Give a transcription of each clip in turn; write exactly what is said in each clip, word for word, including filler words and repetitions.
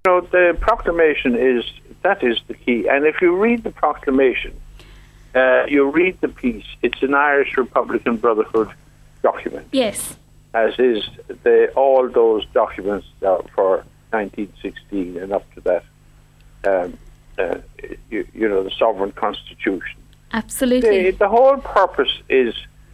So the proclamation is, that is the key. And if you read the proclamation, uh, you read the piece, it's an Irish Republican Brotherhood document. Yes. As is the, all those documents uh, for nineteen sixteen and up to that, um, uh, you, you know, the sovereign constitution. Absolutely. The, the whole purpose is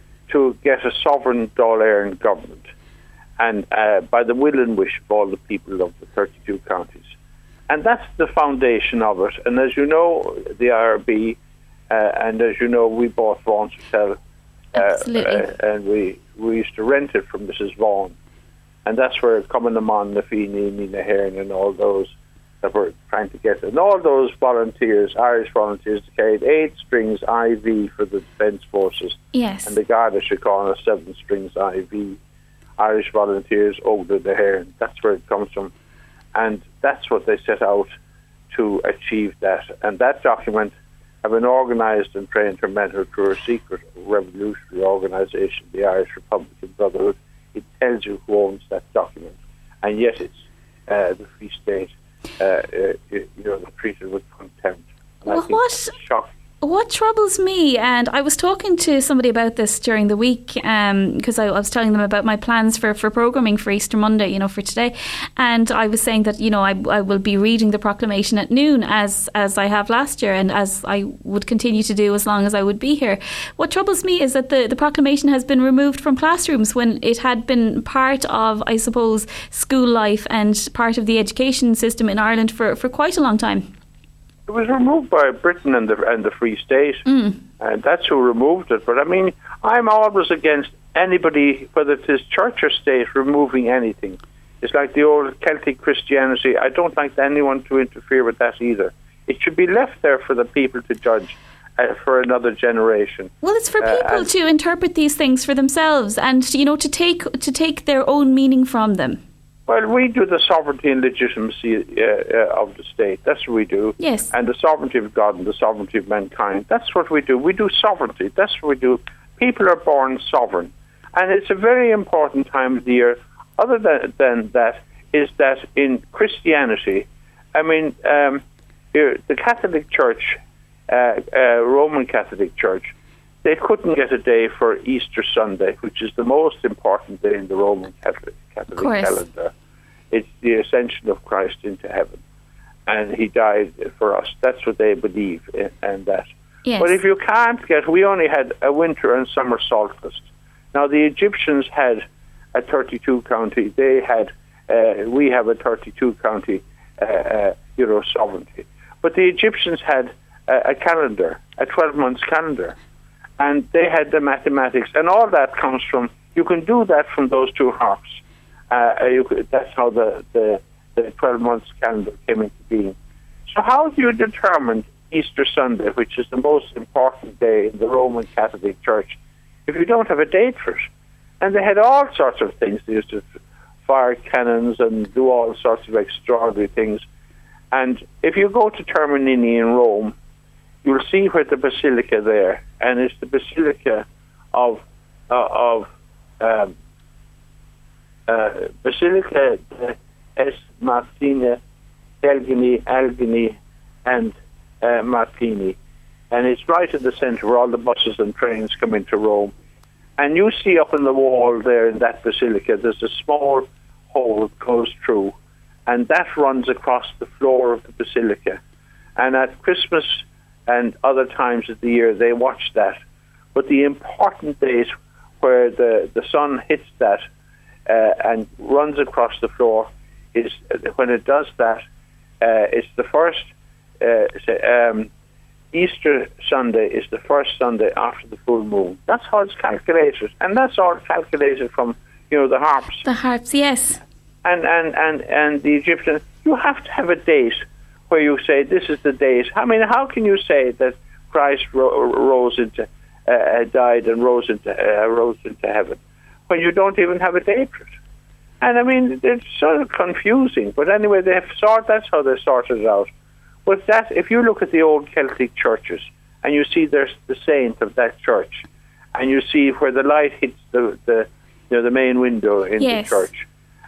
to get a sovereign Dáil government, and uh, by the will and wish of all the people of the thirty-two counties. And that's the foundation of it. And as you know, the I R B, uh, and as you know, we bought Vaughan's Hotel. Absolutely. Uh, uh, and we, we used to rent it from Missus Vaughan. And that's where Cumann na Món, na Fini, Nina Hearn, and all those that were trying to get it. And all those volunteers, Irish volunteers, carried eight strings I V for the Defence Forces. Yes. And the Garda Síochána, seven strings I V. Irish volunteers, Ógla na Hearn. That's where it comes from. And that's what they set out to achieve that. And that document have been organised and trained her mentor through a secret revolutionary organisation, the Irish Republican Brotherhood. It tells you who owns that document. And yet it's uh, the Free State, uh, uh, you know, treated with contempt. And well, I think what? that's shocking. What troubles me, and I was talking to somebody about this during the week, because um, I, I was telling them about my plans for, for programming for Easter Monday, you know, for today, and I was saying that, you know, I, I will be reading the proclamation at noon as as I have last year, and as I would continue to do as long as I would be here. What troubles me is that the, the proclamation has been removed from classrooms when it had been part of, I suppose, school life and part of the education system in Ireland for, for quite a long time. It was removed by Britain and the and the Free State, mm. and that's who removed it. But I mean, I'm always against anybody, whether it is church or state, removing anything. It's like the old Celtic Christianity. I don't like anyone to interfere with that either. It should be left there for the people to judge uh, for another generation. Well, it's for people uh, to interpret these things for themselves, and you know, to take to take their own meaning from them. Well, we do the sovereignty and legitimacy uh, uh, of the state. That's what we do. Yes. And the sovereignty of God and the sovereignty of mankind. That's what we do. We do sovereignty. That's what we do. People are born sovereign. And it's a very important time of the year. Other than, than that is that in Christianity, I mean, um, the Catholic Church, uh, uh, Roman Catholic Church, they couldn't get a day for Easter Sunday, which is the most important day in the Roman Catholic, Catholic calendar. It's the ascension of Christ into heaven. And he died for us. That's what they believe in, and that. Yes. But if you can't get, we only had a winter and summer solstice. Now, the Egyptians had a thirty-two county. They had, uh, we have a thirty-two county, uh, uh, you know, sovereignty. But the Egyptians had a, a calendar, a twelve months calendar. And they had the mathematics, and all that comes from, you can do that from those two harps. Uh, you could, that's how the, the, the twelve months calendar came into being. So how do you determine Easter Sunday, which is the most important day in the Roman Catholic Church, if you don't have a date for it? And they had all sorts of things. They used to fire cannons and do all sorts of extraordinary things. And if you go to Termini in Rome, you'll see where the basilica there, and it's the basilica of uh, of um, uh, Basilica S. Martina, Elgini, Algini, and uh, Martini, and it's right in the centre where all the buses and trains come into Rome. And you see up in the wall there in that basilica, there's a small hole that goes through, and that runs across the floor of the basilica. And at Christmas and other times of the year, they watch that. But the important days where the, the sun hits that uh, and runs across the floor is when it does that. Uh, it's the first, uh, um, Easter Sunday is the first Sunday after the full moon. That's how it's calculated. And that's all calculated from, you know, the harps. The harps, yes. And, and, and, and the Egyptians, you have to have a date where you say this is the date. I mean, how can you say that Christ ro- rose into, uh, died and rose into uh, rose into heaven when you don't even have a date for it? And I mean, it's sort of confusing. But anyway, they have sort. That's how they sorted it out. But that, if you look at the old Celtic churches and you see there's the saint of that church, and you see where the light hits the, the you know the main window in yes. the church,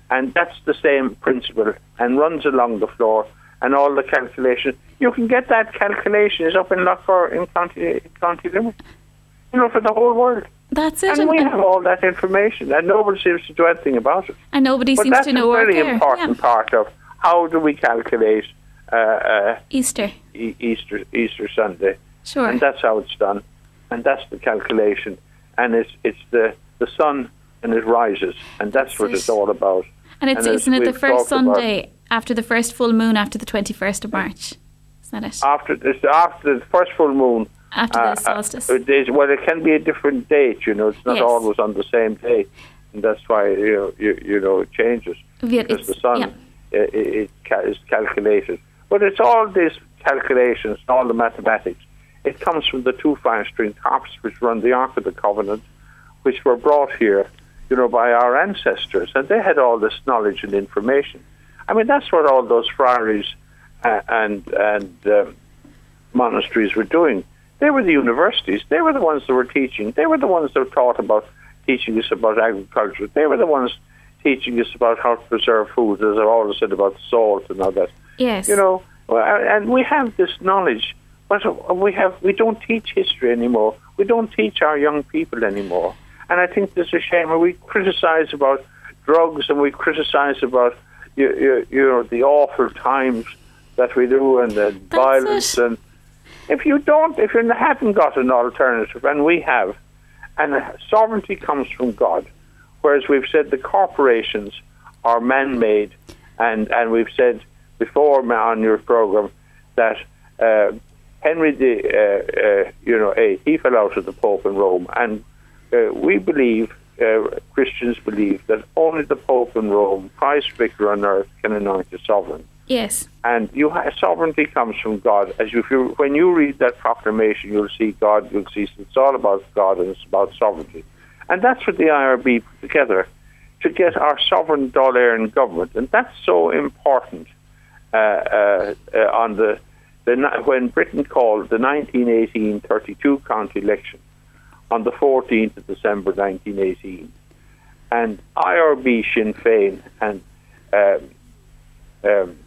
And that's the same principle and runs along the floor and all the calculations. You can get that calculation is up in Loughor in County, County Limerick, you know, for the whole world. That's it. And, and we have all that information and nobody seems to do anything about it. And nobody but seems to know where that's a very important yeah. part of how do we calculate uh, uh, Easter. E- Easter Easter Sunday. Sure. And that's how it's done. And that's the calculation. And it's it's the, the sun and it rises. And that's, that's what it. it's all about. And it's and isn't it the first Sunday about, after the first full moon after the twenty-first of March? Is that it? After, it's after the first full moon. After uh, the solstice. Uh, well, it can be a different date, you know. It's not yes. always on the same day. And that's why, you know, you, you know it changes. Yeah, because the sun yeah. it, it, it is calculated. But it's all these calculations, all the mathematics. It comes from the two five-string harps which run the Ark of the Covenant, which were brought here, you know, by our ancestors. And they had all this knowledge and information. I mean, that's what all those friaries uh, and, and um, monasteries were doing. They were the universities. They were the ones that were teaching. They were the ones that taught about, teaching us about agriculture. They were the ones teaching us about how to preserve food, as I've always said about salt and all that. Yes. You know, and we have this knowledge, but we have we don't teach history anymore. We don't teach our young people anymore. And I think there's a shame. We criticize about drugs and we criticize about, you, you, you know, the awful times that we do and the That's violence it. and If you don't, if you haven't got an alternative, and we have, and sovereignty comes from God, whereas we've said the corporations are man-made, and, and we've said before on your program that uh, Henry the uh, uh, you know eighth, he fell out of the Pope in Rome, and uh, we believe, uh, Christians believe, that only the Pope in Rome, Christ Vicar on earth, can anoint a sovereign. Yes. And you have, sovereignty comes from God. As you, if you, when you read that proclamation, you'll see God, you'll see it's all about God and it's about sovereignty. And that's what the I R B put together, to get our sovereign Dáil government. And that's so important uh, uh, uh, on the, the when Britain called the nineteen eighteen thirty-two county election on the fourteenth of December nineteen eighteen. And I R B, Sinn Féin, and um, um,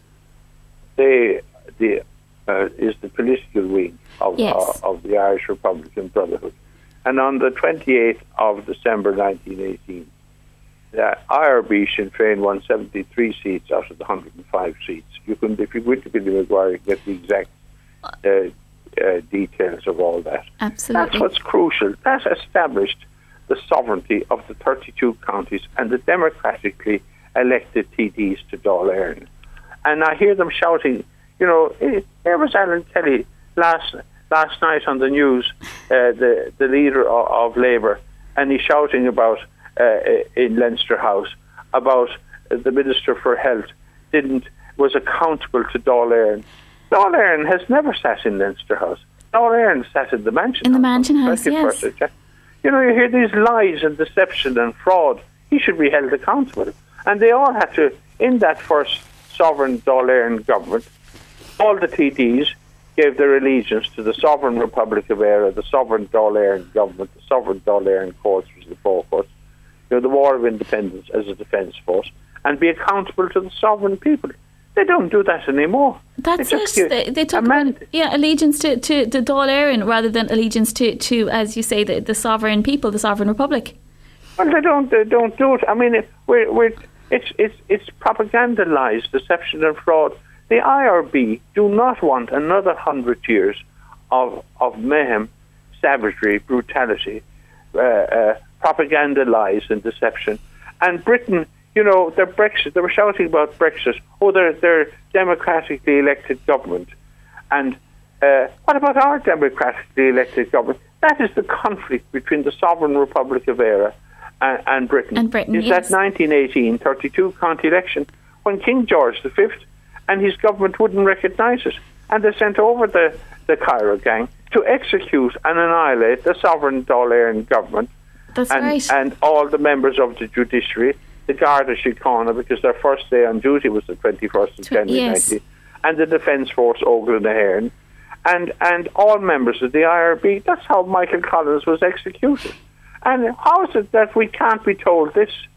they the uh, is the political wing of yes. uh, of the Irish Republican Brotherhood. And on the twenty-eighth of December nineteen eighteen, the I R B Sinn Féin won seventy-three seats out of the one hundred five seats. You can, if you go to Billy Maguire, you get the exact uh, uh, details of all that. Absolutely. That's what's crucial. That established the sovereignty of the thirty-two counties and the democratically elected T Ds to Dáil Éireann. And I hear them shouting, you know, there was Alan Kelly last last night on the news, uh, the, the leader of, of Labour, and he's shouting about, uh, in Leinster House, about uh, the Minister for Health didn't was accountable to Dáil Éireann. Dáil Éireann has never sat in Leinster House. Dáil Éireann sat in the Mansion in House. In the Mansion House, yes. You know, you hear these lies and deception and fraud. He should be held accountable. And they all had to, in that first sovereign Dáil Éireann government, all the T Ds gave their allegiance to the Sovereign Republic of Éire, the Sovereign Dáil Éireann government, the Sovereign Dáil Éireann Courts was the focus, you know, the War of Independence as a defence force, and be accountable to the sovereign people. They don't do that anymore. That's they it. They, they took yeah, allegiance to, to, to Dáil Éireann rather than allegiance to, to, as you say, the, the sovereign people, the sovereign republic. Well, they don't they don't do it. I mean, it, we're, we're, it's, it's, it's propaganda lies, deception and fraud. The I R B do not want another hundred years of of mayhem, savagery, brutality, uh, uh, propaganda lies and deception. And Britain, you know, their Brexit, they were shouting about Brexit. Oh, they're, they're democratically elected government. And uh, what about our democratically elected government? That is the conflict between the Sovereign Republic of Éire and, and Britain. And Britain, is yes. that nineteen eighteen thirty-two county election when King George the Fifth and his government wouldn't recognise it. And they sent over the, the Cairo gang to execute and annihilate the sovereign Dáil Éireann government. That's and, right. And all the members of the judiciary, the Garda Síochána, because their first day on duty was the twenty-first of January yes. nineteen, and the Defence Force, Ógla na HÉireann, and, and all members of the I R B. That's how Michael Collins was executed. And how is it that we can't be told this?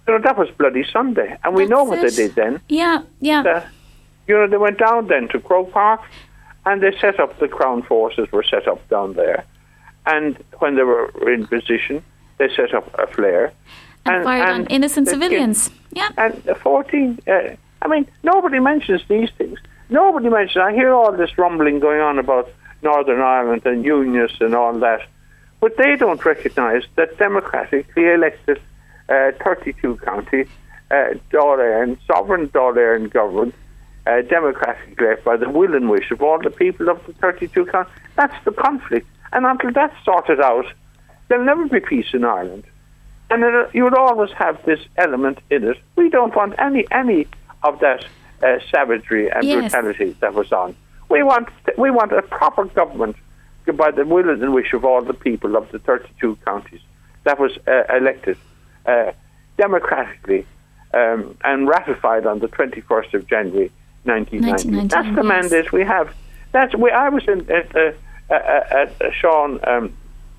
You know, that was Bloody Sunday. And we That's know what it. they did then. Yeah, yeah. Uh, you know, they went down then to Croke Park and they set up, the Crown forces were set up down there. And when they were in position, they set up a flare. And, and fired and on innocent civilians. Yeah. And fourteen, uh, I mean, nobody mentions these things. Nobody mentions, I hear all this rumbling going on about Northern Ireland and unionists and all that. But they don't recognise that democratically elected uh, thirty-two county uh, Dáil sovereign Dáil government, uh, democratically elected by the will and wish of all the people of the thirty-two counties. That's the conflict. And until that's sorted out, there'll never be peace in Ireland. And it, you would always have this element in it. We don't want any any of that uh, savagery and yes. brutality that was on. We want we want a proper government by the will and wish of all the people of the thirty-two counties that was uh, elected uh, democratically um, and ratified on the twenty-first of January nineteen ninety. That's the yes. mandate we have. That's we. I was in at, uh, at, at Sean um,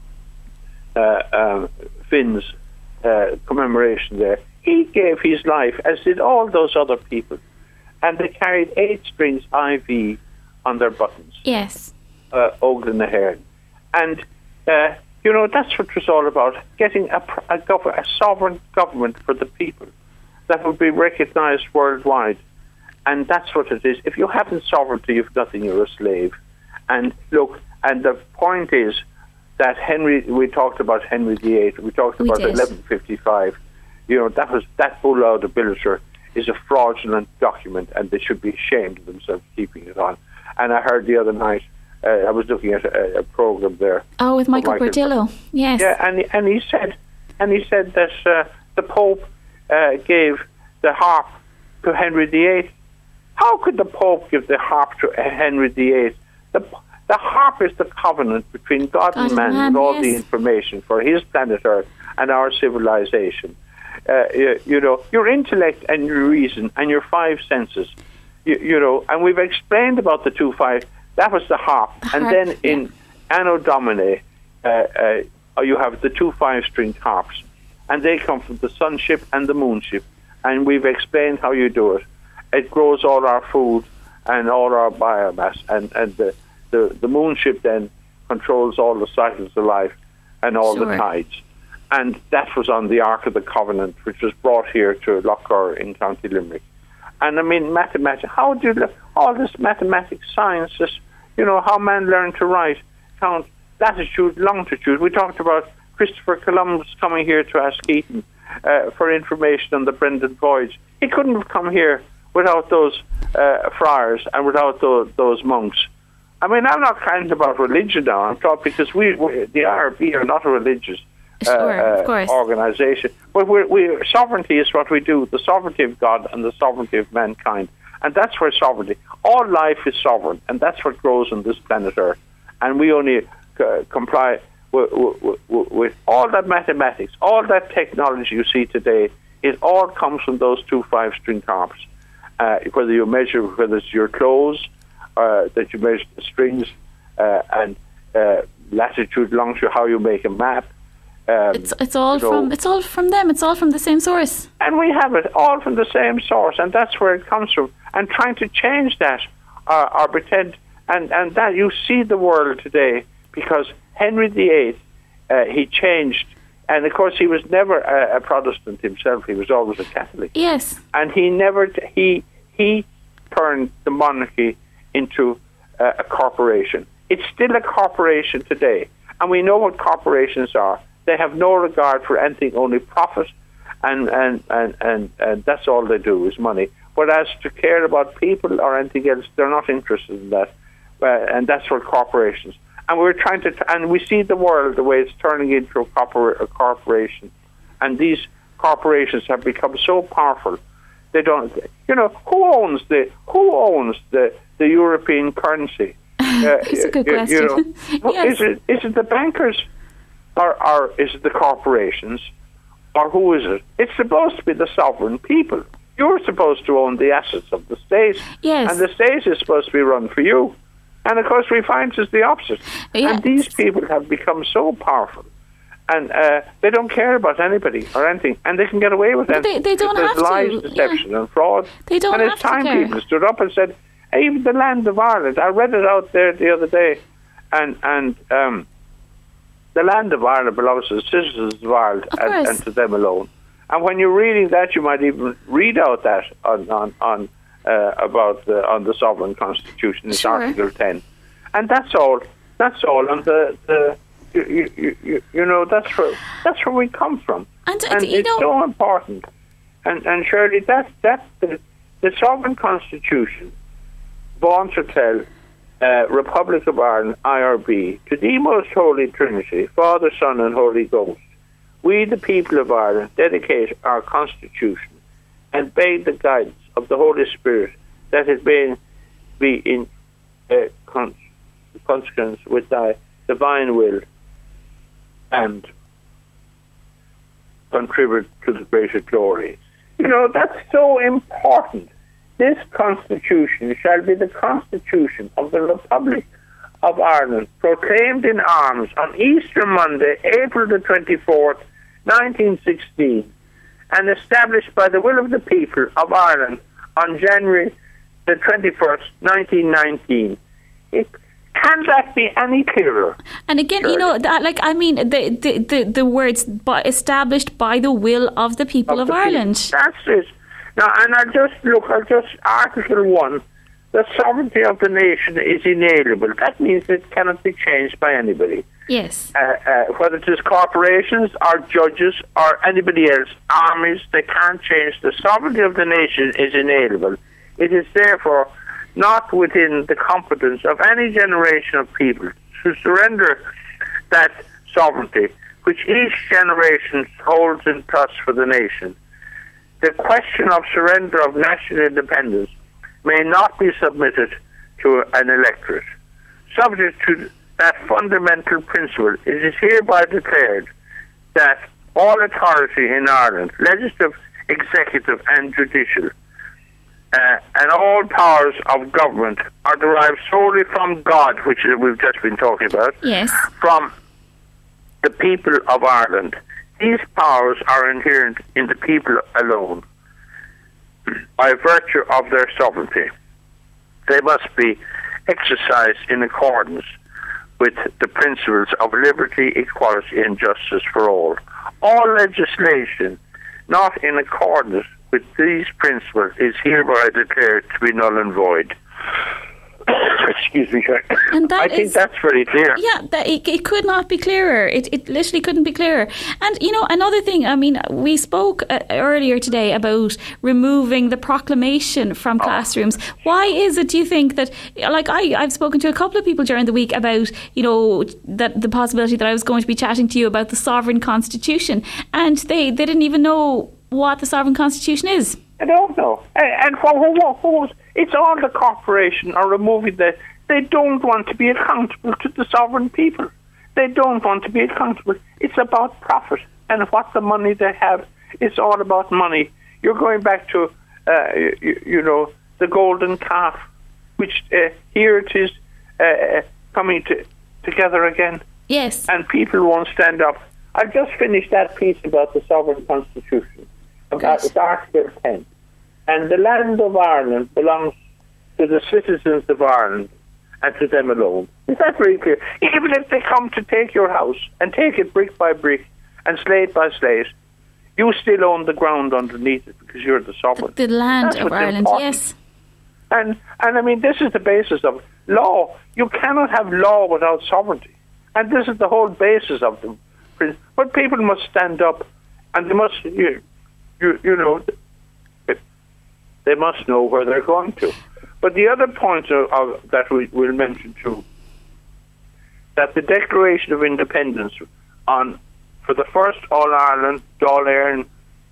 uh, um, Finn's uh, commemoration there. He gave his life, as did all those other people, and they carried eight strings I V on their buttons. Yes. Uh, Ogden Ahern. And, uh, you know, that's what it was all about, getting a, a, gov- a sovereign government for the people that would be recognised worldwide. And that's what it is. If you haven't sovereignty, you've nothing, you're a slave. And look, and the point is that Henry, we talked about Henry the Eighth, we talked we about did. eleven fifty-five. You know, that was that bull out of Billiger is a fraudulent document, and they should be ashamed of themselves keeping it on. And I heard the other night, Uh, I was looking at a, a program there. Oh, with Michael, Michael Portillo, yes. Yeah, and and he said, and he said that uh, the Pope uh, gave the harp to Henry the Eighth. How could the Pope give the harp to Henry the Eighth? The the harp is the covenant between God, God and man, man with all yes. the information for His planet Earth and our civilization. Uh, you, you know, your intellect and your reason and your five senses. You, you know, and we've explained about the two five. That was the harp. The and harp, then yeah. in Anno Domini, uh, uh, you have the two five-stringed harps. And they come from the sun ship and the moon ship. And we've explained how you do it. It grows all our food and all our biomass. And, and the, the, the moon ship then controls all the cycles of life and all sure. the tides. And that was on the Ark of the Covenant, which was brought here to Lochar in County Limerick. And I mean, mathematics, how do you, all this mathematics, sciences, you know, how man learned to write, count, latitude, longitude. We talked about Christopher Columbus coming here to Askeaton uh, for information on the Brendan voyage. He couldn't have come here without those uh, friars and without those, those monks. I mean, I'm not kind about religion now. I'm talking because we, we the I R B are not a religious uh, sure, of course. organization. But we're, we sovereignty is what we do, the sovereignty of God and the sovereignty of mankind. And that's where sovereignty, all life is sovereign, and that's what grows on this planet Earth. And we only uh, comply with, with, with all that mathematics, all that technology you see today, it all comes from those two five-string harps. Uh, whether you measure, whether it's your clothes, uh, that you measure the strings, uh, and uh, latitude, longitude, how you make a map. Um, it's it's all you know, from it's all from them. It's all from the same source. And we have it all from the same source, and that's where it comes from. And trying to change that, uh, or pretend, and, and that you see the world today, because Henry the Eighth, uh, he changed, and of course he was never a, a Protestant himself. He was always a Catholic. Yes. And he never he he turned the monarchy into uh, a corporation. It's still a corporation today, and we know what corporations are. They have no regard for anything, only profit, and and, and, and, and that's all they do is money. Whereas to care about people or anything else, they're not interested in that. Uh, and that's what corporations. And we're trying to, and we see the world the way it's turning into a, corpor- a corporation. And these corporations have become so powerful. They don't, you know, who owns the who owns the, the European currency? Uh, it's a good you, question. You know, yes. Is it is it the bankers? Or, or is it the corporations? Or who is it? It's supposed to be the sovereign people. You're supposed to own the assets of the state. Yes. And the state is supposed to be run for you. And of course we find it's the opposite. Yeah. And these people have become so powerful and uh, they don't care about anybody or anything, and they can get away with it. They, they don't There's have lies, to. deception, yeah. and fraud. They don't and have it's time to care. people stood up and said, hey, even the land of Ireland. I read it out there the other day, and and um, the land of Ireland belongs to the citizens of Ireland of and, and to them alone. And when you're reading that, you might even read out that on on, on uh, about the, on the sovereign constitution, it's sure. Article ten, and that's all. That's all. And the the you you, you, you know that's where that's where we come from, and, and you it's know, so important. And and Shirley, that that the, the sovereign constitution, born to tell. Uh, Republic of Ireland, I R B, to the most holy Trinity, Father, Son and Holy Ghost, we the people of Ireland dedicate our constitution and beg the guidance of the Holy Spirit that it may be in uh, con- consequence with thy divine will and contribute to the greater glory. You know, that's so important. This constitution shall be the constitution of the Republic of Ireland, proclaimed in arms on Easter Monday, April the twenty-fourth, nineteen sixteen, and established by the will of the people of Ireland on January the twenty-first, nineteen nineteen. It, can that be any clearer? And again, sure. you know, that, like, I mean, the the, the, the words by, established by the will of the people of, of the Ireland. People. That's it. Now, and I'll just look, I'll just, Article one, the sovereignty of the nation is inalienable. That means it cannot be changed by anybody. Yes. Uh, uh, whether it is corporations or judges or anybody else, armies, they can't change. The sovereignty of the nation is inalienable. It is therefore not within the competence of any generation of people to surrender that sovereignty, which each generation holds in trust for the nation. The question of surrender of national independence may not be submitted to an electorate. Subject to that fundamental principle, it is hereby declared that all authority in Ireland, legislative, executive and judicial, uh, and all powers of government are derived solely from God, which we've just been talking about, yes. from the people of Ireland. These powers are inherent in the people alone by virtue of their sovereignty. They must be exercised in accordance with the principles of liberty, equality and justice for all. All legislation not in accordance with these principles is hereby declared to be null and void. Excuse me, sir. And that I think is, that's very clear. Yeah, that, it, it could not be clearer. It, it literally couldn't be clearer. And, you know, another thing, I mean, we spoke uh, earlier today about removing the proclamation from classrooms. Oh. Why is it, do you think, that, like, I, I've spoken to a couple of people during the week about, you know, that the possibility that I was going to be chatting to you about the sovereign constitution, and they, they didn't even know what the sovereign constitution is. I don't know. And for who? It's all the corporation are removing the. They don't want to be accountable to the sovereign people. They don't want to be accountable. It's about profit and what the money they have. It's all about money. You're going back to, uh, you, you know, the golden calf, which uh, here it is uh, coming to, together again. Yes. And people won't stand up. I've just finished that piece about the sovereign constitution. About it's Article ten. And the land of Ireland belongs to the citizens of Ireland and to them alone. Is that very clear? Even if they come to take your house and take it brick by brick and slate by slate, you still own the ground underneath it because you're the sovereign. The, the land That's of Ireland, important. Yes. And, and I mean, this is the basis of law. You cannot have law without sovereignty. And this is the whole basis of them. But people must stand up and they must... You, You, you know, they must know where they're going to. But the other point of, of, that we will mention too, that the Declaration of Independence on for the first All Ireland, Dáil Éireann,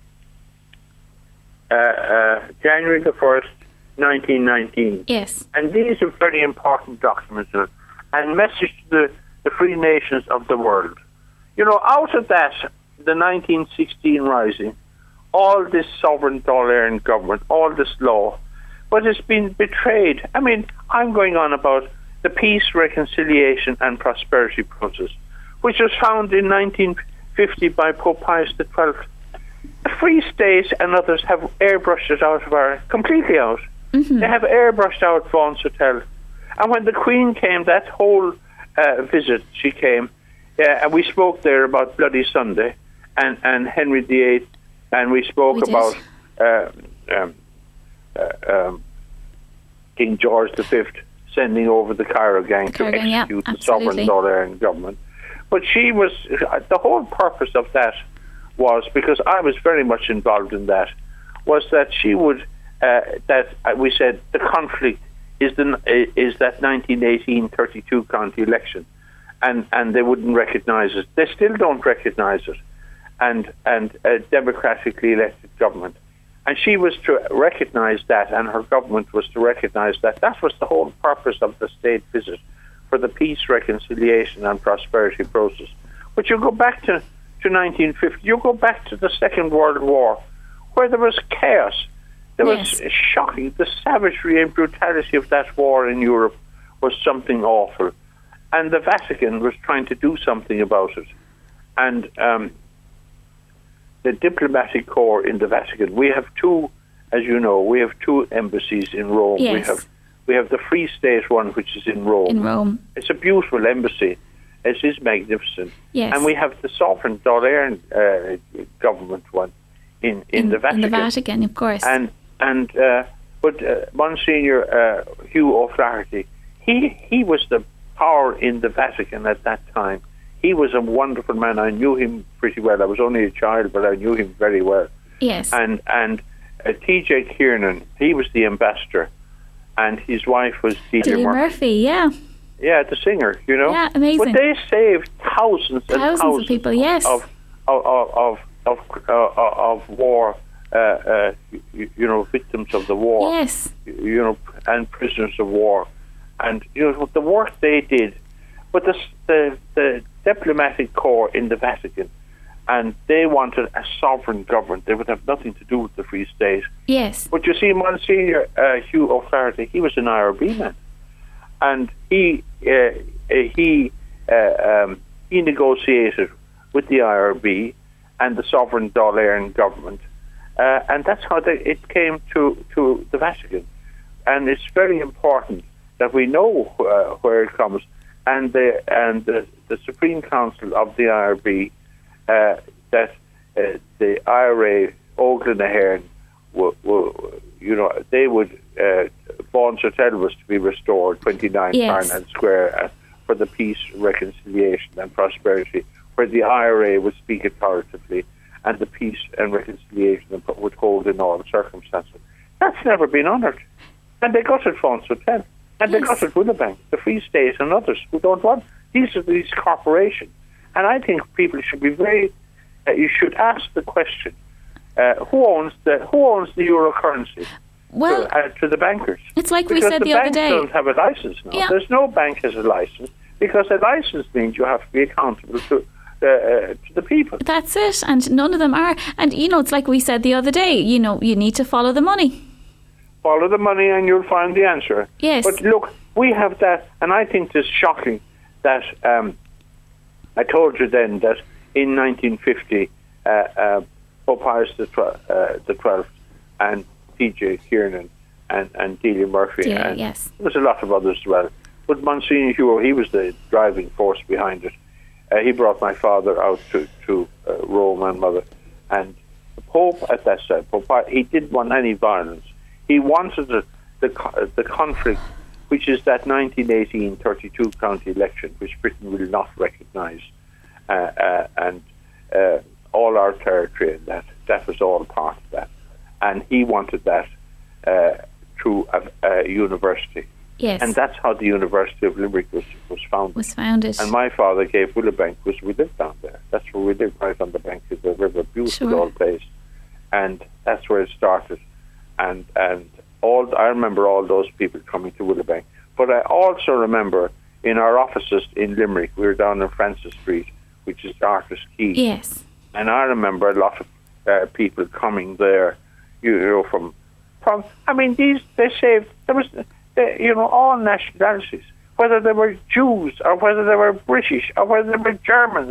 uh, uh, January the first, nineteen nineteen. Yes. And these are very important documents uh, and message to the, the free nations of the world. You know, out of that, the nineteen sixteen Rising, all this sovereign Dáil Éireann government, all this law, but it's been betrayed. I mean, I'm going on about the peace, reconciliation and prosperity process, which was found in nineteen fifty by Pope Pius the twelfth. The Free State and others have airbrushed it out of our, completely out. Mm-hmm. They have airbrushed out Vaughan's Hotel. And when the Queen came, that whole uh, visit, she came, uh, and we spoke there about Bloody Sunday and, and Henry the Eighth, and we spoke we about uh, um, uh, um, King George the Fifth sending over the Cairo gang Cairo to gang, yeah, execute the absolutely. sovereign Northern government. But she was, the whole purpose of that was, because I was very much involved in that, was that she would, uh, that uh, we said the conflict is the is that nineteen eighteen thirty-two county election, and and they wouldn't recognise it. They still don't recognise it, and and a democratically elected government. And she was to recognise that, and her government was to recognise that. That was the whole purpose of the state visit, for the peace, reconciliation and prosperity process. But you go back to, to nineteen fifty, you go back to the Second World War, where there was chaos. There yes. was shocking. The savagery and brutality of that war in Europe was something awful. And the Vatican was trying to do something about it. And um, the diplomatic corps in the Vatican, we have two, as you know, we have two embassies in Rome. Yes. We have we have the Free State one, which is in Rome. In Rome. It's a beautiful embassy. It is magnificent. Yes. And we have the sovereign Northern uh, government one in, in, in the Vatican. In the Vatican, of course. And and uh, but uh, Monsignor uh, Hugh O'Flaherty, he he was the power in the Vatican at that time. He was a wonderful man. I knew him pretty well. I was only a child, but I knew him very well. Yes. And and uh, T J Kiernan, he was the ambassador, and his wife was Delia Murphy. Murphy. Yeah. Yeah, the singer, you know. Yeah, amazing. But they saved thousands, thousands, and thousands of people. Yes. Of of of of, uh, of war. Uh, uh, you, you know, victims of the war. Yes. You know, and prisoners of war, and you know the work they did. But the the, the diplomatic corps in the Vatican, and they wanted a sovereign government. They would have nothing to do with the Free State. Yes. But you see, Monsignor uh, Hugh O'Flaherty, he was an I R B man, and he uh, he uh, um, he negotiated with the I R B and the sovereign Dáil government. Uh, and that's how they, it came to, to the Vatican. And it's very important that we know uh, where it comes. And the and the, the Supreme Council of the I R B, uh, that uh, the I R A, Óglaigh na hÉireann, will, will, you know, they would, uh, Vaughan's Hotel was to be restored, twenty-nine yes. Parnell Square, uh, for the peace, reconciliation and prosperity, where the I R A would speak authoritatively, and the peace and reconciliation would hold in all circumstances. That's never been honoured. And they gutted Vaughan's Hotel. And they yes. gutted Willowbank, the Free State and others who don't want. These are these corporations. And I think people should be very, uh, you should ask the question, uh, who owns the who owns the euro currency? Well, to, uh, to the bankers. It's like because we said the, the other banks day. don't have a license now. Yeah. There's no bank has a license, because a license means you have to be accountable to Uh, uh, to the people. That's it, and none of them are. And you know, it's like we said the other day, you know, you need to follow the money. Follow the money and you'll find the answer. Yes. But look, we have that, and I think it's shocking that um, I told you then that in nineteen fifty, uh, uh, Pope Pius the, tw- uh, the twelfth and T J Kiernan and, and Delia Murphy, Yeah, and yes. there was a lot of others as well. But Monsignor Hugh, he was the driving force behind it. Uh, he brought my father out to, to uh, Rome and mother. And the Pope at that time, Pope, he didn't want any violence. He wanted the, the, the conflict, which is that nineteen eighteen thirty-two county election, which Britain will not recognise. Uh, uh, and uh, all our territory, and that, that was all part of that. And he wanted that uh, through a, a university. Yes. And that's how the University of Limerick was, was founded. Was founded. And my father gave Willowbank, because we lived down there. That's where we lived, right on the bank of the river. Beautiful Sure. old place. And that's where it started. And and all I remember all those people coming to Willowbank. But I also remember in our offices in Limerick, we were down on Francis Street, which is Arthur's Quay. Yes. And I remember a lot of uh, people coming there, you know, from, from, I mean, these, they saved, there was... you know, all nationalities, whether they were Jews or whether they were British or whether they were Germans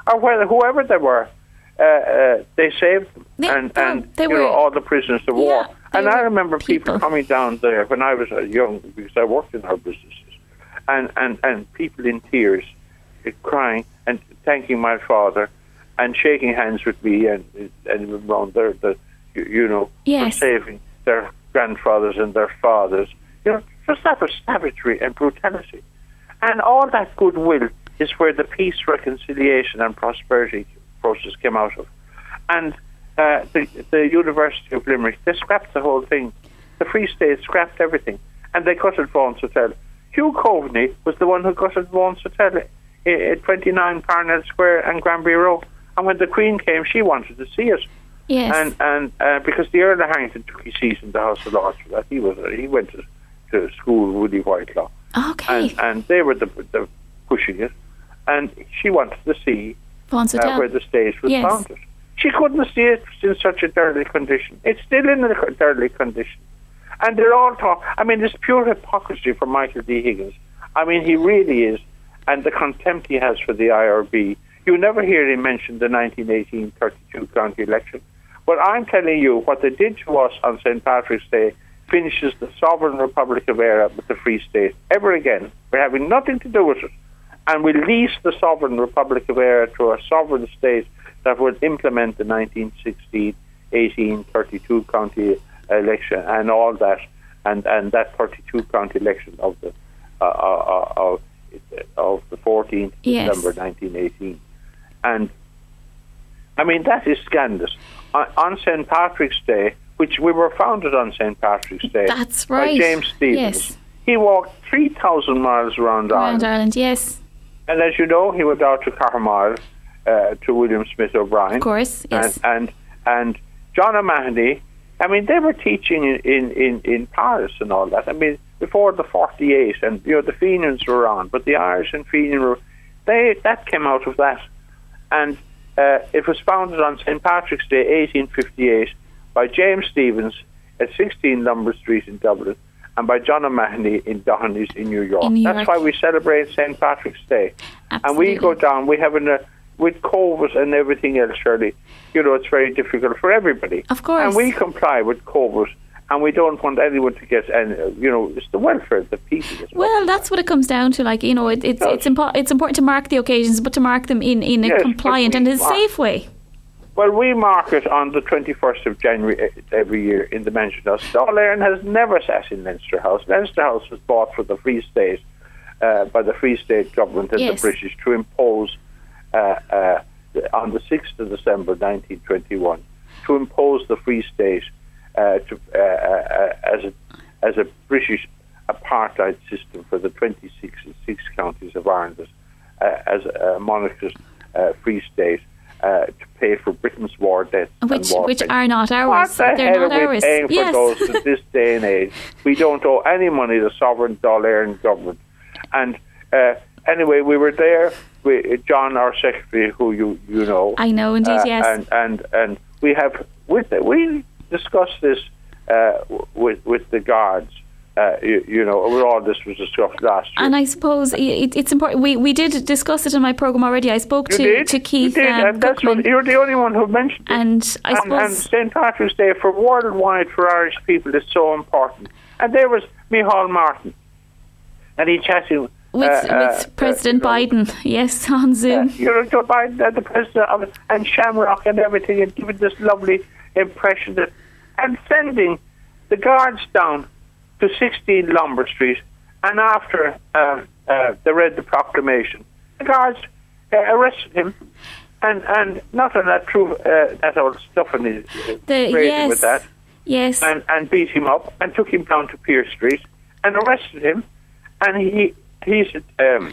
or whether whoever they were, uh, uh, they saved them, they, and, they, and they you were, know, all the prisoners of war. Yeah, and I remember people. people coming down there when I was young, because I worked in our businesses, and, and, and people in tears, crying and thanking my father, and shaking hands with me, and and around there, the you know, yes. for saving their grandfathers and their fathers. You know, just that was savagery and brutality, and all that goodwill is where the peace, reconciliation, and prosperity process came out of. And uh, the, the University of Limerick, they scrapped the whole thing. The Free State scrapped everything, and they gutted Vaughan's Hotel. Hugh Coveney was the one who gutted Vaughan's Hotel at twenty-nine Parnell Square and Granby Road. And when the Queen came, she wanted to see it. Yes. And and uh, because the Earl of Harrington took his seat in the House of Lords for that, he was he went to, to school with Woody Whitelaw. Okay. And, and they were the, the pushing it, and she wanted to see Vaughan's uh, Hotel. where the stage was yes. founded. She couldn't see it in such a dirty condition. It's still in a dirty condition, and they're all talk. I mean, it's pure hypocrisy for Michael D. Higgins. I mean, he really is, and the contempt he has for the I R B. You never hear him mention the nineteen eighteen thirty-two county election. But I'm telling you, what they did to us on Saint Patrick's Day finishes the sovereign Republic of Ireland with the Free State ever again. We're having nothing to do with it. And we lease the sovereign Republic of Ireland to a sovereign state that would implement the nineteen sixteen eighteen thirty-two county election and all that, and, and that thirty-two county election of the uh, uh, of, of the fourteenth of yes. December nineteen eighteen. And I mean, that is scandalous. On, on Saint Patrick's Day, which we were founded on Saint Patrick's Day, that's right, by James Stephens. Yes. He walked three thousand miles around, around Ireland. Ireland. Yes. And as you know, he went out to Carmyle, uh, to William Smith O'Brien. Of course, yes. And, and, and John O'Mahony, I mean, they were teaching in, in, in, in Paris and all that. I mean, before the forty-eight, and, you know, the Fenians were on, but the Irish and Fenian were, they, that came out of that. And uh, it was founded on Saint Patrick's Day, eighteen fifty-eight, by James Stephens at sixteen Lombard Street in Dublin, and by John O'Mahony in Dohenys in New York. In New That's York. why we celebrate Saint Patrick's Day. Absolutely. And we go down, we have an, uh, with COVID and everything else, Shirley, you know, it's very difficult for everybody. Of course. And we comply with COVID, and we don't want anyone to get, any, you know, it's the welfare of the people. Well, that's what it comes down to. Like, you know, it, it's Yes. it's, impo- it's important to mark the occasions, but to mark them in, in a Yes, compliant but and we a mark- safe way. Well, we mark it on the twenty-first of January every year in the Mansion House. Dáil Éireann has never sat in Leinster House. Leinster House was bought for the Free State, uh, by the Free State government and Yes. the British to impose uh, uh, on the sixth of December nineteen twenty-one, to impose the Free State uh, to, uh, uh, as, a, as a British apartheid system for the twenty-six six counties of Ireland uh, as a monarchist uh, Free State. Uh, to pay for Britain's war debts Which and war which pensions. are not ours. What the They're hell not are we ours. paying for Yes. those at this day and age? We don't owe any money to the sovereign Dáil Éireann government. And uh, anyway, we were there with John, our secretary, who you you know. I know, indeed, uh, yes. And and and we have with the, we discussed this uh, with with the guards. Uh, you, you know, all this was discussed last year. And I suppose it, it's important. We we did discuss it in my programme already. I spoke you to, did? to Keith you did, um, and that's Cookman, what, you're the only one who mentioned it. and I and, suppose and Saint Patrick's Day for worldwide for Irish people is so important. And there was Micheál Martin, and he chatted with, uh, with uh, President uh, you know, Biden, yes, on Zoom. Uh, you know, Joe Biden, uh, the president of it, and Shamrock and everything, and giving this lovely impression that, and sending the guards down to sixteen Lombard Street, and after uh, uh, they read the proclamation, the guards uh, arrested him, and and not on that true uh, that old stuff in his uh, The, crazy yes, with that, yes. and and beat him up and took him down to Pierce Street and arrested him, and he he's a, um,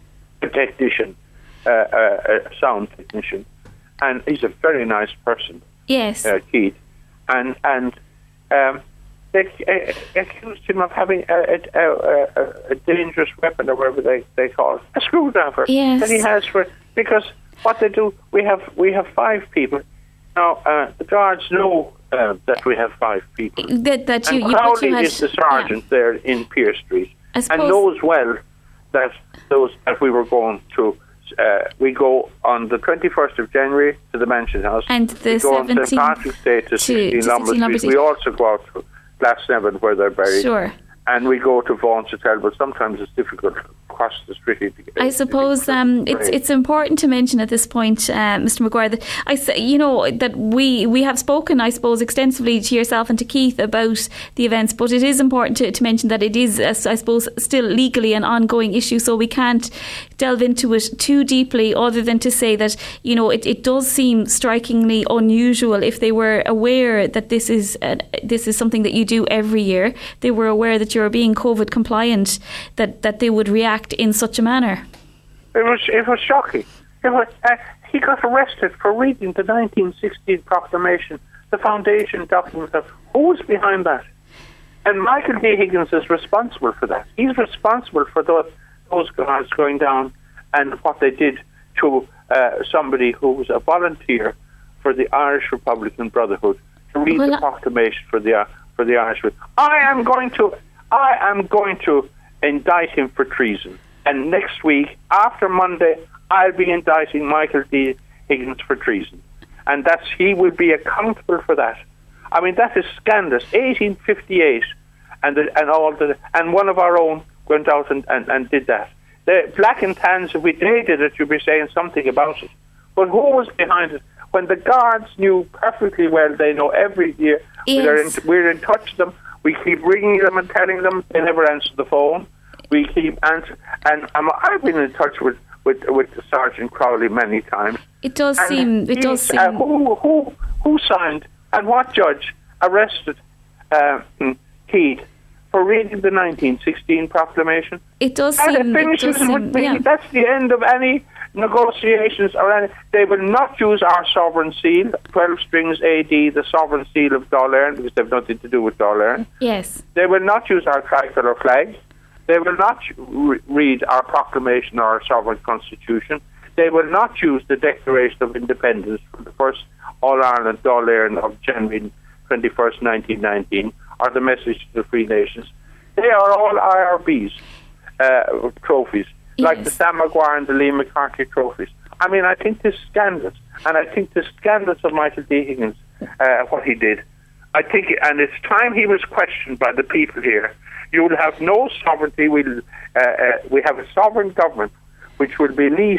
a technician, uh, uh, a sound technician, and he's a very nice person. Yes. Uh, Keith, and and um, they uh, accused him of having a, a, a, a dangerous weapon, or whatever they, they call it, a screwdriver Yes. that he has for, because what they do, we have we have five people now. Uh, the guards know uh, that we have five people, That, that you, and you, but Crowley you had, is the sergeant yeah. there in Pierce Street, I and suppose- knows well that those that we were going to Uh, we go on the twenty-first of January to the Mansion House. And the we go on Saint Patrick's Day to, to sixteen Lombard Street. We also go out to Glasnevin where they're buried. Sure. And we go to Vaughan's Hotel, but sometimes it's difficult to cross the street. To get, I suppose um, it's it's important to mention at this point, uh, Mister Maguire, that I say, you know, that we we have spoken, I suppose, extensively to yourself and to Keith about the events, but it is important to, to mention that it is, uh, I suppose, still legally an ongoing issue, so we can't delve into it too deeply, other than to say that, you know, it, it does seem strikingly unusual. If they were aware that this is uh, this is something that you do every year, they were aware that you're being COVID compliant, that, that they would react in such a manner. It was it was shocking. It was, uh, he got arrested for reading the nineteen sixteen proclamation, the foundation document. Of who was behind that? And Michael D. Higgins is responsible for that. He's responsible for those those guys going down and what they did to uh, somebody who was a volunteer for the Irish Republican Brotherhood to read well, the proclamation for the uh, for the Irish. I am going to I am going to indict him for treason. And next week, after Monday, I'll be indicting Michael D. Higgins for treason. And that's he will be accountable for that. I mean, that is scandalous. eighteen fifty-eight, and the, and all the and one of our own went out and, and, and did that. The Black and Tans, if we they did it, you'd be saying something about it. But who was behind it? When the guards knew perfectly well, they know every year. Yes. We're, in, we're in touch with them. We keep ringing them and telling them. They never answer the phone. We keep answering. And um, I've been in touch with, with, with Sergeant Crowley many times. It does and seem... It does seem... Uh, who, who, who signed and what judge arrested uh, Keith for reading the nineteen sixteen proclamation? It does and seem... it finishes it does with seem, me. yeah. That's the end of any negotiations or any. They will not use our sovereign seal, twelve strings A D, the sovereign seal of Dáil Éireann, because they have nothing to do with Dáil Éireann. Yes. They will not use our tricolour flag. They will not re- read our proclamation or our sovereign constitution. They will not use the Declaration of Independence for the first All-Ireland Dáil Éireann of January twenty-first, nineteen nineteen, or the Message to the Free Nations. They are all I R B's uh, trophies, yes. Like the Sam Maguire and the Liam McCarthy trophies. I mean, I think this scandalous, and I think the scandalous of Michael D. Higgins, uh, what he did. I think, and it's time he was questioned by the people here. You will have no sovereignty. We'll, uh, uh, we have a sovereign government which will be leased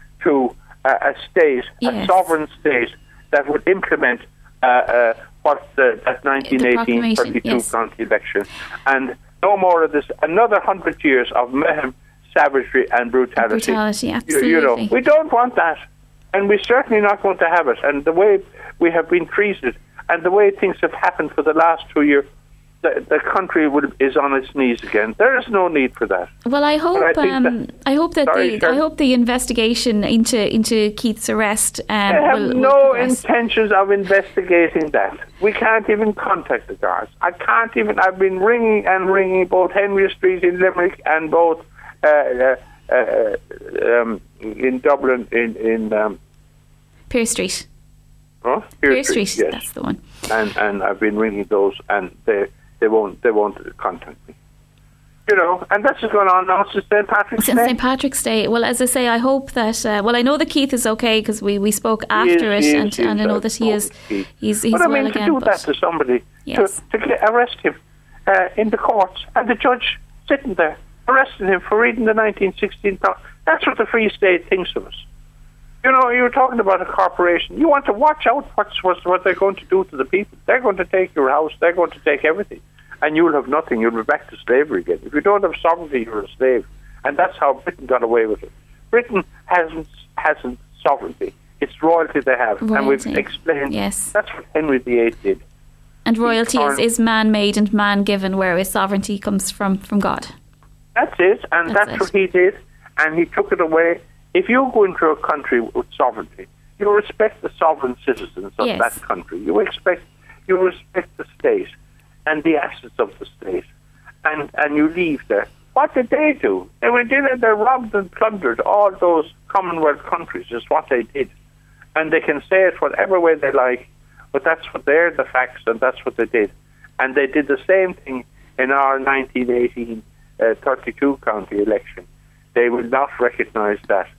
to uh, a state, yes. a sovereign state that would implement uh, uh, what the, that nineteen eighteen thirty-two yes. county election. And no more of this, another hundred years of mayhem, savagery and brutality. Brutality, absolutely. You, you know, we don't want that. And we're certainly not going to have it. And the way we have been treated and the way things have happened for the last two years, the, the country would, is on its knees again. There is no need for that. Well, I hope I, um, that, I hope that sorry, the sure. I hope the investigation into into Keith's arrest. Um, they have will, no will intentions of investigating that. We can't even contact the guards. I can't even. I've been ringing and ringing both Henry Street in Limerick and both uh, uh, uh, um, in Dublin in in um, Pearse Street. Huh? Pearse Street. Street yes. That's the one. And and I've been ringing those, and they. They won't. They won't contact me. You know, and that's what's going on now. It's Saint Patrick's Day. Saint Patrick's Day. Well, as I say, I hope that. Uh, well, I know that Keith is okay because we, we spoke after is, it, is, and, is, and I know that he is. He's he's but I well mean, again. to do but that to somebody, yes. to, to get, arrest him uh, in the courts, and the judge sitting there arresting him for reading the nineteen sixteen. That's what the Free State thinks of us. You know, you were talking about a corporation. You want to watch out what's, what's what they're going to do to the people. They're going to take your house. They're going to take everything. And you'll have nothing. You'll be back to slavery again. If you don't have sovereignty, you're a slave. And that's how Britain got away with it. Britain hasn't hasn't sovereignty. It's royalty they have. Royalty. And we've explained yes. that's what Henry the Eighth did. And royalty is, is man-made and man-given, whereas sovereignty comes from, from God. That's it. And that's, that's what he did. And he took it away. If you go into a country with sovereignty, you respect the sovereign citizens of yes. that country. You expect, you respect the state and the assets of the state, and and you leave there. What did they do? They went in and they robbed and plundered all those Commonwealth countries, is what they did. And they can say it whatever way they like, but that's what they're the facts, and that's what they did. And they did the same thing in our nineteen eighteen uh, thirty-two county election. They will not recognise that.